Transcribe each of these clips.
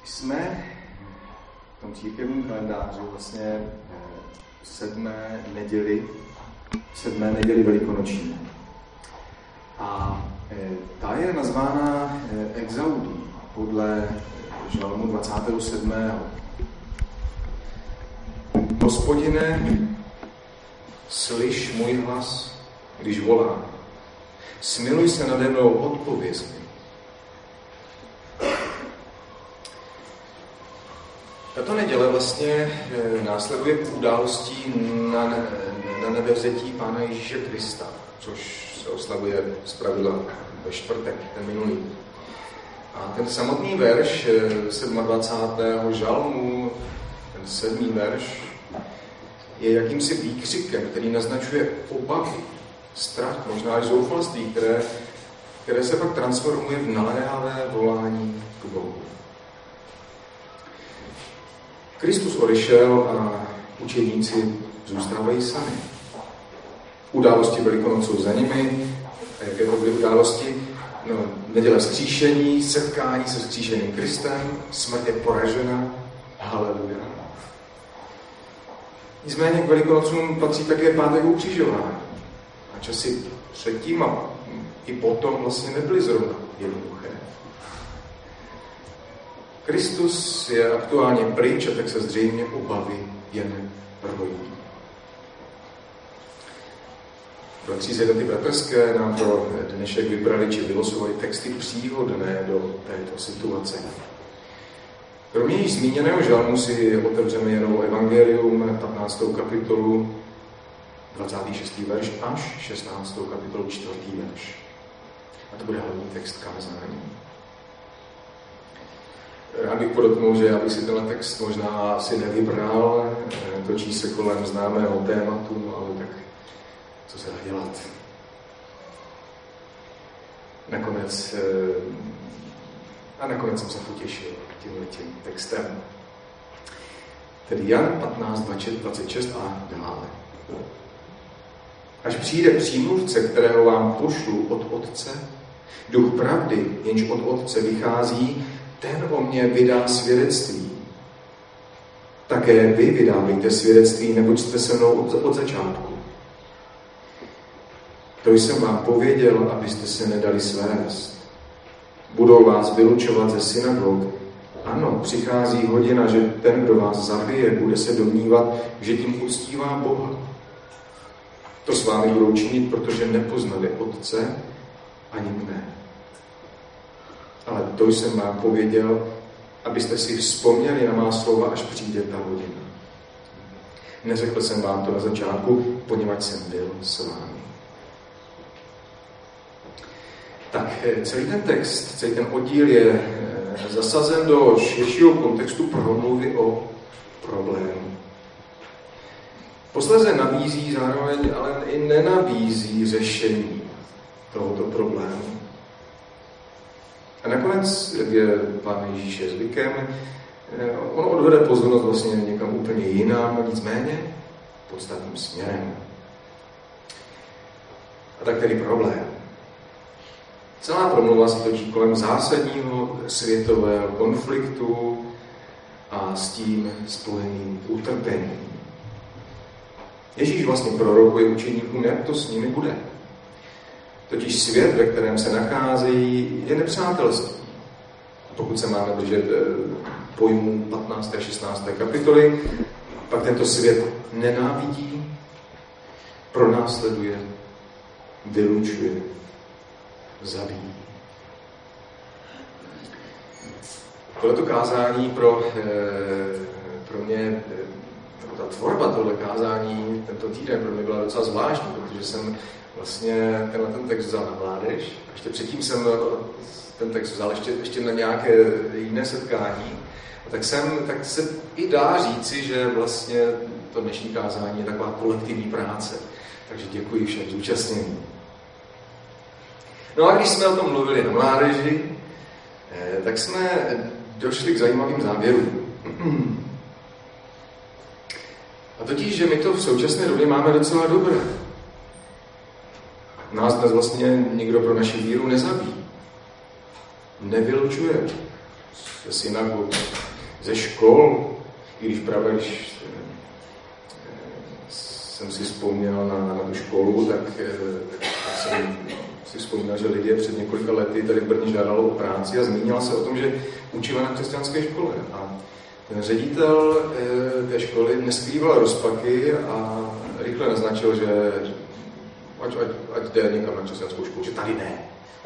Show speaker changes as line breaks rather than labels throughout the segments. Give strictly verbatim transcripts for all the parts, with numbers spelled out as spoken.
Jsme v tom církevním kalendáři vlastně v sedmé neděli, sedmé neděli velikonoční. A ta je nazvána Exaudí podle žalmu dvacátého sedmého Hospodine, slyš můj hlas, když volám. Smiluj se nade mnou, odpověz mi. Tato neděle vlastně následuje událostí na, na nebevzetí Pána Ježíše Krista, což se oslavuje zpravidla ve čtvrtek, ten minulý. A ten samotný verš dvacátého sedmého žalmu, ten sedmý verš, je jakýmsi výkřikem, který naznačuje obavy, strach, možná i zoufalství, které, které se pak transformuje v naléhavé volání k Bohu. Kristus odešel a učedníci zůstávají sami. Události Velikonoc jsou za nimi. A jaké to byly události? No, neděle vzkříšení, setkání se vzkříšeným Kristem, smrt je poražena, haleluja. Nicméně k Velikonocům patří také pátek ukřižování. A časy předtím a i potom vlastně nebyly zrovna jednoduché. Kristus je aktuálně pryč a tak se zřejmě obavy jen rojí. Bratři z jednoty bratrské nám pro dnešek vybrali či vylosovali texty příhodné do této situace. Kromě již zmíněného žalmu si otevřeme jenom Evangelium, patnáctou kapitolu, dvacátý šestý verš až šestnáctou kapitolu, čtvrtý verš. A to bude hlavní text kázání. Rád bych podotknul, že abych si tenhle text možná si nevybral, točí se kolem známého tématu, no ale tak co se dá dělat. Nakonec, a nakonec jsem se potěšil tímhletím textem. Tedy Jan patnáct, dvacet šest a dále. Až přijde přímluvce, kterého vám pošlu od Otce, duch pravdy, jenž od Otce vychází, ten o mě vydá svědectví. Také vy vydávejte svědectví, neboť jste se mnou od, od začátku. To jsem vám pověděl, abyste se nedali svést. Budou vás vylučovat ze synagog. Ano, přichází hodina, že ten, kdo vás zabije, bude se domnívat, že tím uctívá Boha. To s vámi budou činit, protože nepoznali Otce ani mne. Ale to jsem vám pověděl, abyste si vzpomněli na má slova, až přijde ta hodina. Neřekl jsem vám to na začátku, poněvadž jsem byl s vámi. Tak celý ten text, celý ten oddíl je zasazen do širšího kontextu promluvy o problému. Posléze nabízí zároveň, ale i nenabízí řešení tohoto problému. A nakonec, jak je Pán Ježíše zvykem, on odvede pozornost vlastně někam úplně jinam, nicméně podstatným směrem. A tak tedy problém. Celá promluva se točí kolem zásadního světového konfliktu a s tím spojeným utrpením. Ježíš vlastně prorokuje učeníkům, jak to s nimi bude. Totiž svět, ve kterém se nacházejí, je nepřátelství. Pokud se máme držet pojmů patnácté a šestnácté kapitoly, pak tento svět nenávidí, pronásleduje, vylučuje, zabíjí. Tohleto kázání pro, pro mě, ta tvorba tohle kázání tento týden pro mě byla docela zvláštní, protože jsem vlastně tenhle ten text vzal na mládež. A ještě předtím jsem ten text vzal ještě, ještě na nějaké jiné setkání. A tak, jsem, tak se i dá říci, že vlastně to dnešní kázání je taková kolektivní práce. Takže děkuji všem zúčastněným. No a když jsme o tom mluvili na mládeži, tak jsme došli k zajímavým závěrům. A totiž, že my to v současné době máme docela dobré. Nás dnes vlastně nikdo pro naši víru nezabíjí. Nevylučuje ze ze synagog, ze škol, i když právě, když jsem si vzpomněl na, na tu školu, tak, tak jsem si vzpomněl, že Lidie před několika lety tady v Brně žádalo o práci a zmínila se o tom, že učila na křesťanské škole. A ten ředitel té školy neskrýval rozpaky a rychle naznačil, že ať, ať, ať jde někam na křesťanskou školu, že tady ne.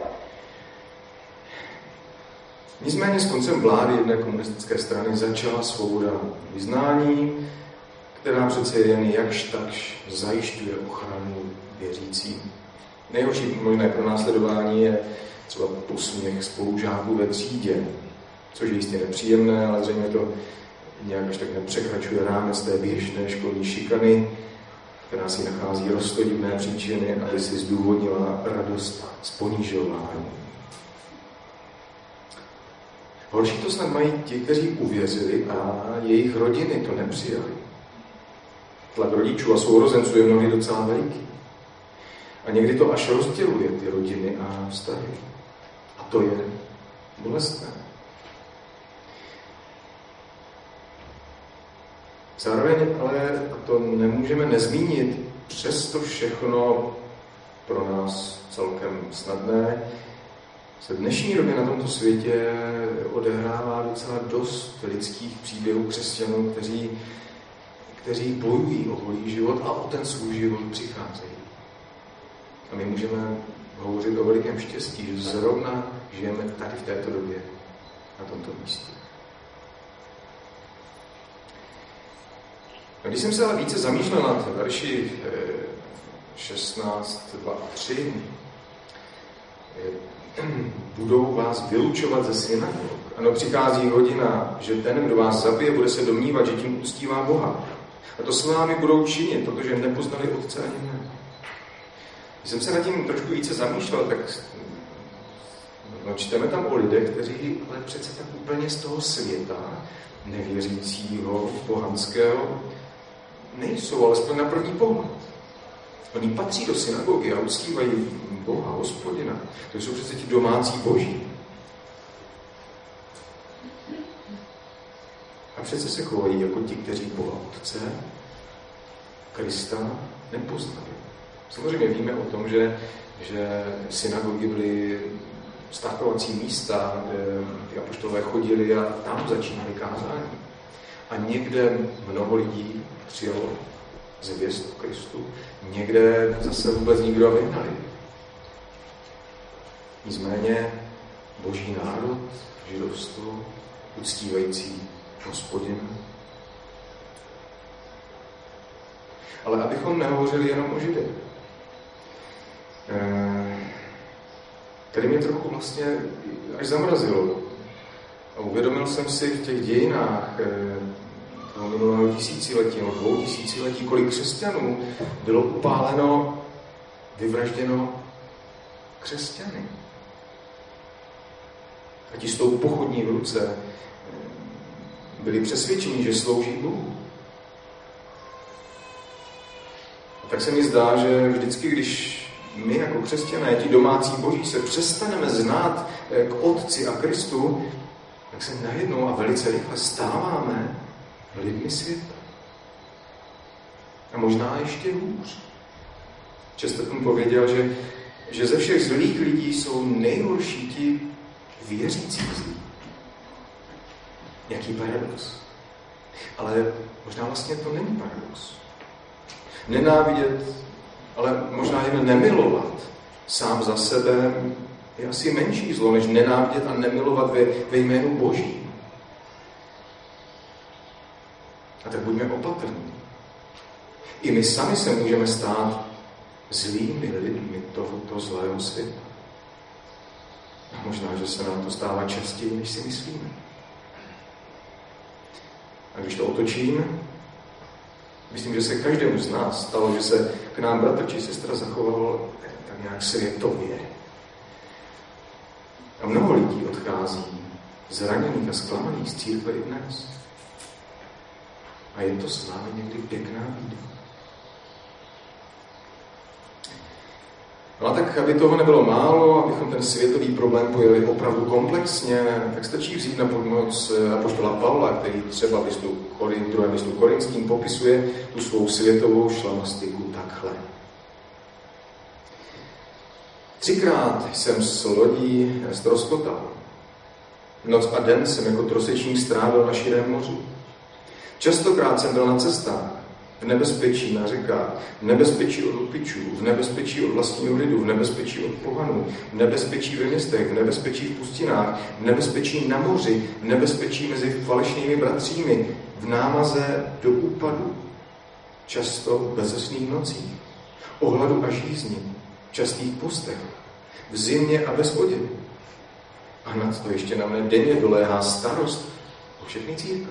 Nicméně s koncem vlády jedné komunistické strany začala svoboda vyznání, která přece jen jakž takž zajišťuje ochranu věřícím. Nejhorší možné pronásledování je třeba posměch spolužáků ve třídě, což je jistě nepříjemné, ale zřejmě to nějak až tak nepřekračuje rámec té běžné školní šikany, která si nachází roztodivné příčiny, aby si zdůvodnila radost z ponižování. Horší to snad mají ti, kteří uvěřili a jejich rodiny to nepřijali. Tlak rodičů a sourozenců je mnohdy docela veliký. A někdy to až rozděluje ty rodiny a vztahy. A to je bolestné. Zároveň ale, a to nemůžeme nezmínit, přesto všechno pro nás celkem snadné, se v dnešní době na tomto světě odehrává docela dost lidských příběhů křesťanů, kteří, kteří bojují o volný život a o ten svůj život přicházejí. A my můžeme hovořit o velikém štěstí, že zrovna žijeme tady v této době, na tomto místě. A když jsem se ale více zamýšlel nad verši šestnáct, dva a tři, budou vás vylučovat ze synagog. Ano, přichází hodina, že ten, kdo vás zabije, bude se domnívat, že tím uctívá Boha. A to s vámi budou činit, protože nepoznali Otce ani mne. Když jsem se nad tím trošku více zamýšlel, tak no, čteme tam o lidech, kteří ale přece tak úplně z toho světa, nevěřícího, pohanského, nejsou, alespoň na první pohled. Oni patří do synagogy a uctívají Boha, Hospodina. To jsou přece ti domácí boží. A přece se chovají jako ti, kteří Boha Otce, Krista, nepoznali. Samozřejmě víme o tom, že, že synagogy byly startovací místa, kde ty apoštolové chodili a tam začínali kázání. A někde mnoho lidí přijalo zvěst o Kristu, někde zase vůbec nikdo vyhnali. Nicméně boží národ, židovstvo, uctívající Hospodina. Ale abychom nehovořili jenom o Židech. Tady mě trochu vlastně až zamrazilo. A uvědomil jsem si v těch dějinách toho minulého tisíciletí, nebo dvou tisíciletí, kolik křesťanů bylo upáleno, vyvražděno křesťany. A ti s tou pochodní v ruce byli přesvědčeni, že slouží Bohu. A tak se mi zdá, že vždycky, když my jako křesťané, ti domácí boží, se přestaneme znát k Otci a Kristu, tak se najednou a velice rychle stáváme lidmi světa. A možná ještě hůř. Chesterton pověděl, že, že ze všech zlých lidí jsou nejhorší ti věřící zlí. Jaký paradox. Ale možná vlastně to není paradox. Nenávidět, ale možná jen nemilovat sám za sebe je asi menší zlo, než nenávidět a nemilovat ve, ve jménu Boží. A tak buďme opatrní. I my sami se můžeme stát zlými lidmi tohoto zlého světa. A možná, že se nám to stává častěji, než si myslíme. A když to otočím, myslím, že se každému z nás stalo, že se k nám bratr či sestra zachoval tak nějak světově. A mnoho lidí odchází zraněných a zklamaných z církve i dnes. A je to s námi někdy pěkná bída. No a tak, aby toho nebylo málo, abychom ten světový problém pojeli opravdu komplexně, tak stačí vzít na pomoc apoštola Pavla, který třeba v listu Korin, druhém listu Korinským popisuje tu svou světovou šlamastiku takhle. Třikrát jsem s lodí ztroskotal. Noc a den jsem jako trosečník strávil na širém moři. Častokrát jsem byl na cestách, v nebezpečí na řekách, v nebezpečí od lupičů, v nebezpečí od vlastního lidu, v nebezpečí od pohanů, v nebezpečí ve městech, v nebezpečí v pustinách, v nebezpečí na moři, v nebezpečí mezi falešnými bratřími, v námaze do úpadu, často v bezesných nocích, o hladu a žízni, v častých postech, v zimě a bez vody. A nad to ještě na mne denně doléhá starost o všechny církve.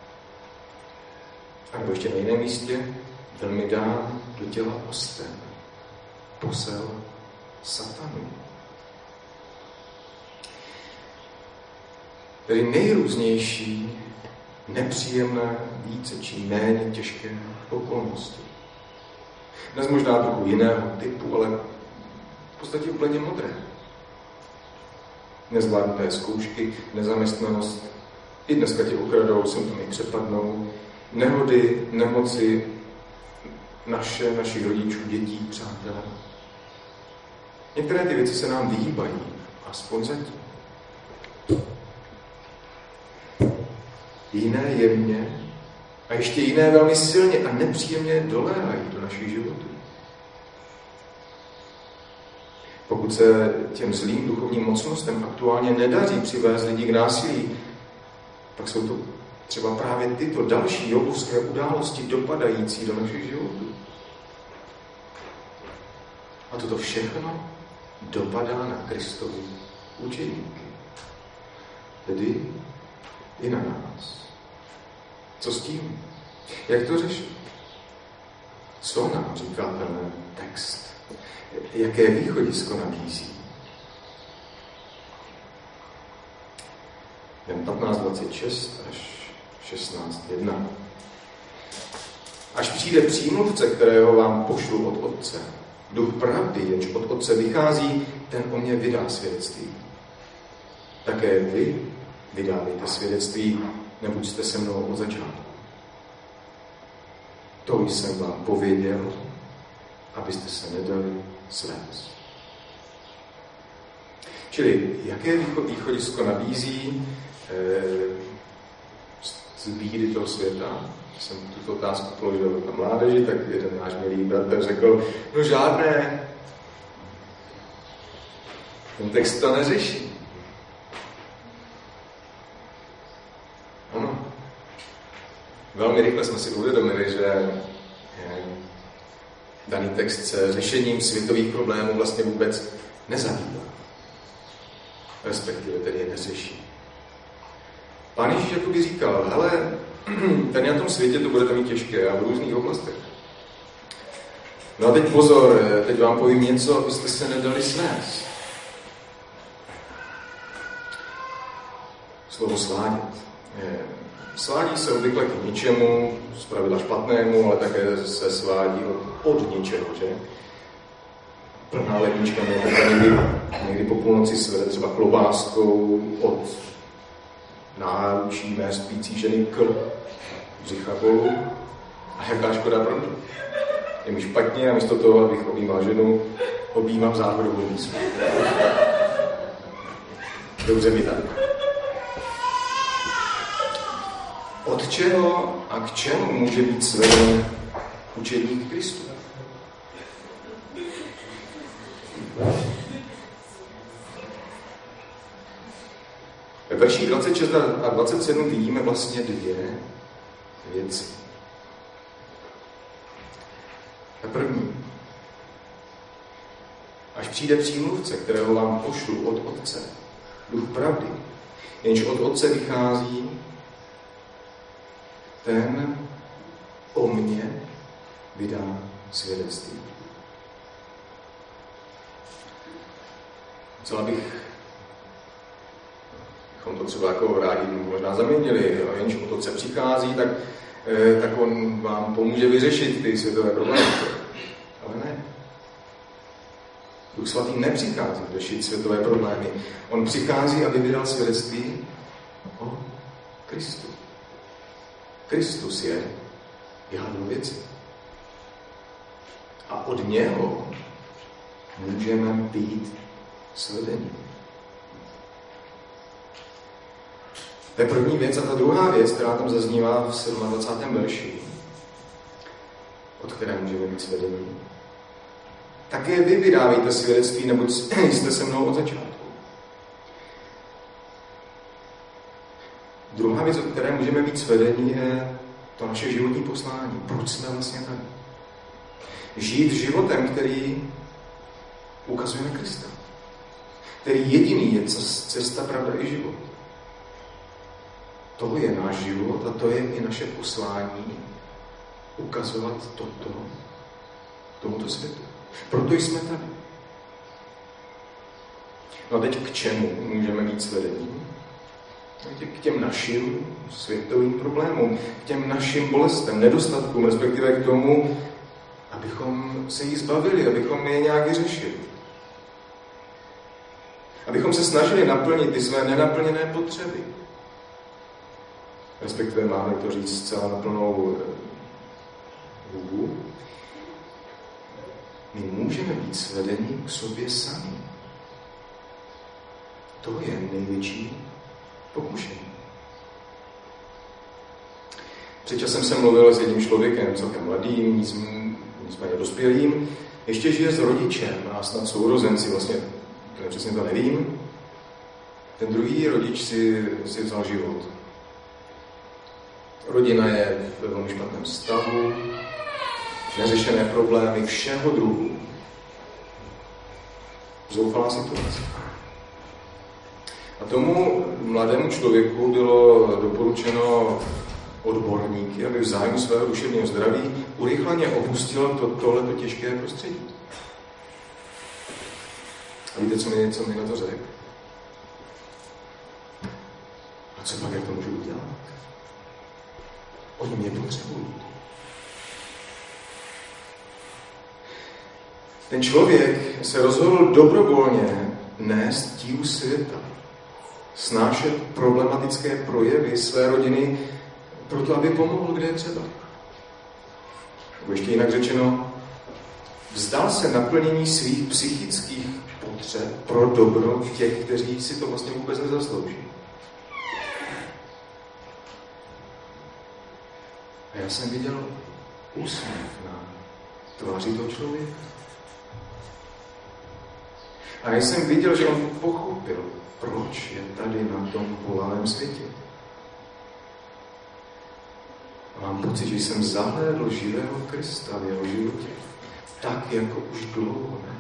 A nebo ještě na jiném místě byl mi dán do těla osten, posel satanu. Tedy nejrůznější, nepříjemné, více či méně těžké okolnosti. Dnes možná trochu jiného typu, ale v podstatě úplně modré. Nezvládnuté zkoušky, nezaměstnanost, i dneska tě okradou, symptomy přepadnou, nehody, nemoci, naše, našich rodičů, dětí, přátelé. Některé ty věci se nám vyhýbají, aspoň zatím. Jiné jemně a ještě jiné velmi silně a nepříjemně doléhají do našich životů. Pokud se těm zlým duchovním mocnostem aktuálně nedaří přivést lidi k násilí, pak jsou to třeba právě tyto další jobovské události dopadající do našich životů. A toto všechno dopadá na Kristovi učeníky. Tedy i na nás. Co s tím? Jak to řešit? Co nám říká ten text? Jaké východisko nabízí? Jen patnáct dvacet šest až šestnáct jedna. Až přijde přímluvce, kterého vám pošlu od Otce, duch pravdy, jenž od Otce vychází, ten o mě vydá svědectví. Také vy vydávejte svědectví, neboť jste se mnou od začátku. To jsem vám pověděl, abyste se nedali svést. Čili jaké východisko nabízí eh, z bídy toho světa? Jsem tuto otázku položil na mládeži, tak jeden náš milý bratr řekl, no žádné. Ten text to neřeší. Ano. Velmi rychle jsme si uvědomili, že daný text se řešením světových problémů vlastně vůbec nezabývá. Respektive tedy je neřeší. Pán Ježíš jakoby říkal, hele, tady na tom světě to budete mít těžké a v různých oblastech. No a teď pozor, teď vám povím něco, abyste se nedali svést. Slovo svádět. Svádí se obvykle k ničemu, zpravidla špatnému, ale také se svádí od, od ničeho, že? Plná lednička mě někdy, někdy po půlnoci svede třeba klobáskou od náručí mé spící ženy k břicha bolu. A jaká škoda pro mě? Je mi špatně a místo toho, abych objímal ženu, objímám záchodovou místku. Dobře mi tak. Od čeho a k čemu může být sveden učedník Kristu? Ve verších dvacet šest a dvacet sedm vidíme vlastně dvě věci. Ta první. Až přijde přímluvce, kterého vám pošlu od Otce, duch pravdy, jenž od Otce vychází, ten o mně vydá svědectví. Co abych bychom to třeba jako rádi možná zaměnili, a jenž od Otce přichází, tak, eh, tak on vám pomůže vyřešit ty světové problémy. Ale ne. Duch svatý nepřichází řešit světové problémy. On přichází, aby vydal svědectví o Kristu. Kristus je jádro věci. A od něho můžeme být svedení. To je první věc. A ta druhá věc, která tam zaznívá v dvacátém sedmém verši, od které můžeme být svedení. Také vy vydávejte svědectví, neboť jste se mnou od začátku. Druhá věc, od které můžeme být svedení, je to naše životní poslání. Proč jsme vlastně tady? Žít životem, který ukazuje na Krista. Který jediný je cesta, pravda i život. To je náš život a to je i naše poslání ukazovat toto tomuto světu. Proto jsme tady. No a teď k čemu můžeme být svedení? K těm našim světovým problémům, k těm našim bolestem, nedostatkům, respektive k tomu, abychom se jí zbavili, abychom je nějak vyřešili. Abychom se snažili naplnit ty své nenaplněné potřeby. Respektive máme to říct zcela na plnou hubu. My můžeme být svedeni k sobě sami. To je největší pokušení. Před časem jsem mluvil s jedním člověkem, celkem mladým, nicméně dospělým, ještě žije s rodičem a snad sourozenci, vlastně přesně to nevím. Ten druhý rodič si, si vzal život. Rodina je ve velmi špatném stavu, neřešené problémy všeho druhu. Zoufalá situace. A tomu mladému člověku bylo doporučeno odborníky, aby v zájmu svého duševního zdraví urychleně opustil to, tohleto těžké prostředí. A víte, co mi, co mi na to řekl? A co pak, jak to můžu udělat? Oni mě potřebují. Ten člověk se rozhodl dobrovolně nést tíhu světa, snášet problematické projevy své rodiny, proto aby pomohl, kde je třeba. Nebo ještě jinak řečeno, vzdal se naplnění svých psychických potřeb pro dobro těch, kteří si to vlastně vůbec nezaslouží. A já jsem viděl úsměv na tváři toho člověka. A já jsem viděl, že on pochopil, proč je tady na tom bolavém světě. A mám pocit, že jsem zahlédl živého Krista v jeho životě. Tak, jako už dlouho ne.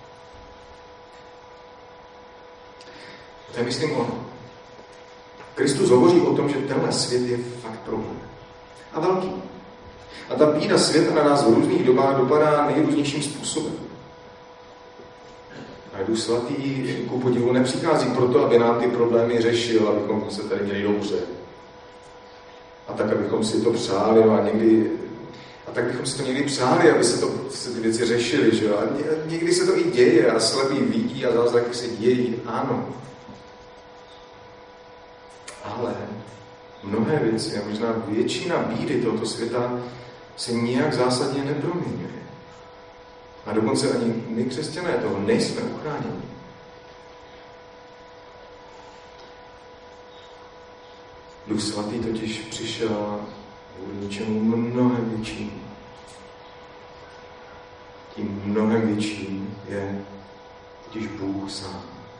To je, myslím, ono. Kristus hovoří o tom, že tenhle svět je fakt problém. A velký. A ta bída světa na nás v různých dobách dopadá nejrůznějším způsobem. A Duch Svatý ku podivu nepřichází proto, aby nám ty problémy řešil, abychom se tady měli dobře. A tak, abychom si to přáli a někdy... A tak bychom si to někdy přáli, aby se, to, se ty věci řešily, že jo? A někdy se to i děje a slepý vidí a zázraky se dějí, ano. Ale mnohé věci a možná většina bídy tohoto světa se nijak zásadně neproměňuje. A dokonce ani my, křesťané, toho nejsme uchráněni. Duch Svatý totiž přišel kvůli něčemu mnohem většímu. Tím mnohem větším je totiž Bůh sám.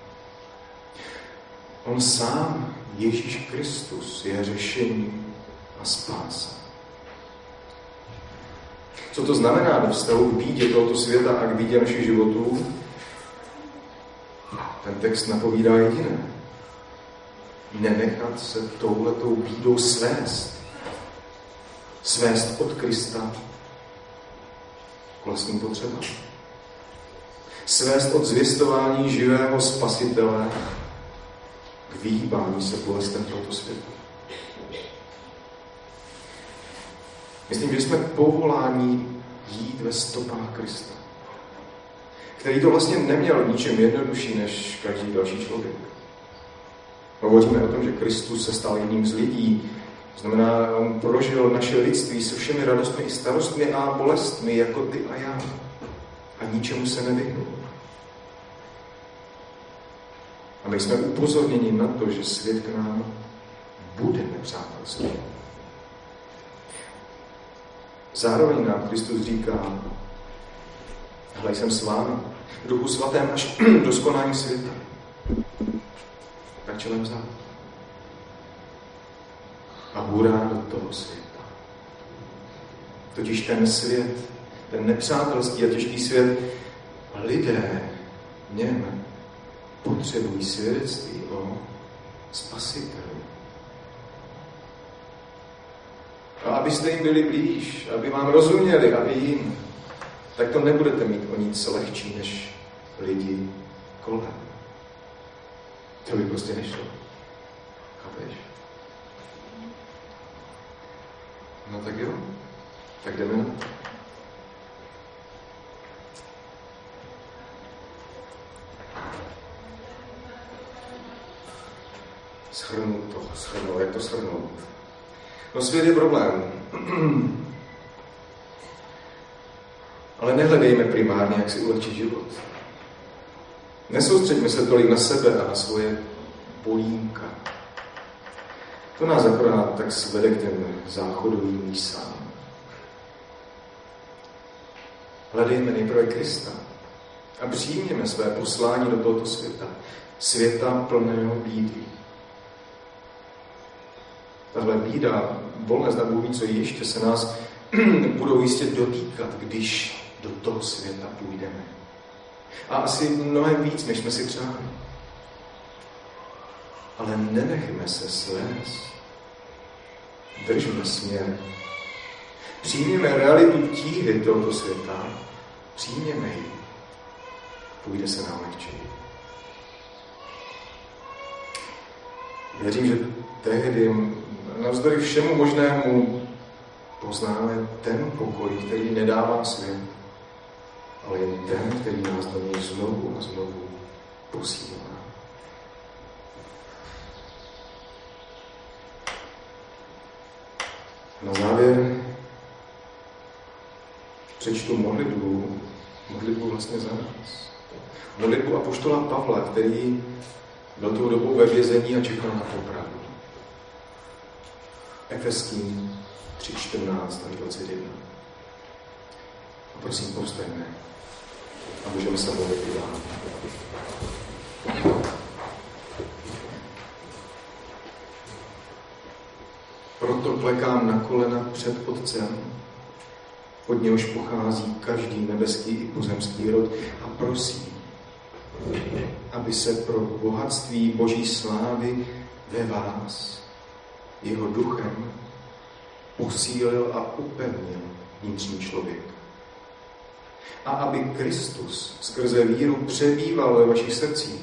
On sám, Ježíš Kristus, je řešení a spása. Co to znamená ve vztahu k bídě tohoto světa a k bídě našich životů? Ten text napovídá jediné. Nenechat se touhletou bídou svést. Svést od Krista k vlastním potřebám. Svést od zvěstování živého Spasitele k vyhýbání se bolestem tohoto světa. Myslím, že jsme povoláni jít ve stopách Krista, který to vlastně neměl ničem jednodušší než každý další člověk. Hovoříme o tom, že Kristus se stal jedním z lidí, to znamená, on prožil naše lidství se všemi radostmi i starostmi a bolestmi, jako ty a já. A ničemu se nevyhnul. A my jsme upozorněni na to, že svět k nám bude nepřátelský. Zároveň nám Kristus říká, hle, jsem s vámi, v Duchu Svatém až do skonání světa. Tak čelem vzát. A hurá do toho světa. Totiž ten svět, ten nepřátelský a těžký svět, lidé v něm potřebují svědectví o Spasiteli. A abyste jim byli blíž, aby vám rozuměli, aby jim, tak to nebudete mít o nic lehčí než lidi kolem. To by prostě nešlo. Chápeš? No tak jo, tak jdeme na to. Shrnout to, shrnout, jak to shrnout? No svět je problém. Ale nehledejme primárně, jak si ulehčit život. Nesoustřeďme se tolik na sebe a na svoje bolínka. To nás akorát tak svede k těm záchodovým mísám. Hledejme nejprve Krista a přijměme své poslání do tohoto světa. Světa plného bídy. Tahle bída, bolest a Bůh ví, co ještě se nás budou jistě dotýkat, když do toho světa půjdeme. A asi mnohem víc, než jsme si přáli. Ale nenechme se svést. Držme směr. Přijměme realitu tíhy tohoto světa. Přijměme ji. Půjde se nám lehčeji. Věřím, že tehdy navzdory všemu možnému poznáme ten pokoj, který nedává svět, ale jen ten, který nás do něj znovu a znovu posílá. Na závěr přečtu modlitbu, modlitbu vlastně za nás. Modlitbu apoštola Pavla, který byl tou dobou ve vězení a čekal na popravu. Efeským tři čtrnáct až dvacet jedna. A prosím, povstaňme a můžeme se modlit i dál. Proto klekám na kolena před Otcem, od něhož pochází každý nebeský i pozemský rod, a prosím, aby se pro bohatství Boží slávy ve vás, jeho duchem, posílil a upevnil vnitřní člověk. A aby Kristus skrze víru přebýval ve vašich srdcích.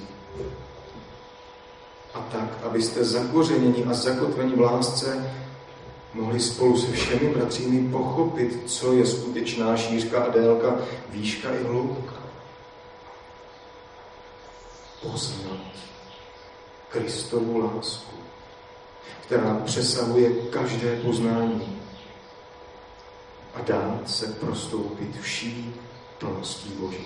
A tak, abyste zakořeněni a zakotveni v lásce mohli spolu se všemi bratřími pochopit, co je skutečná šířka a délka, výška i hloubka. Poznat Kristovu lásku, která přesahuje každé poznání, a dát se prostoupit vší plností Boží.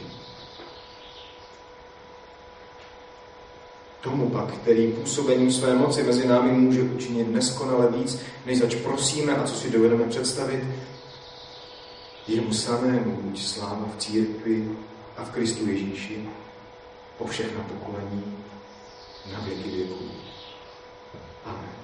Tomu pak, který působením své moci mezi námi může učinit neskonale víc, než zač prosíme a co si dovedeme představit, jemu samému buď sláva v církvi a v Kristu Ježíši po všechna pokolení na věky věků. Amen.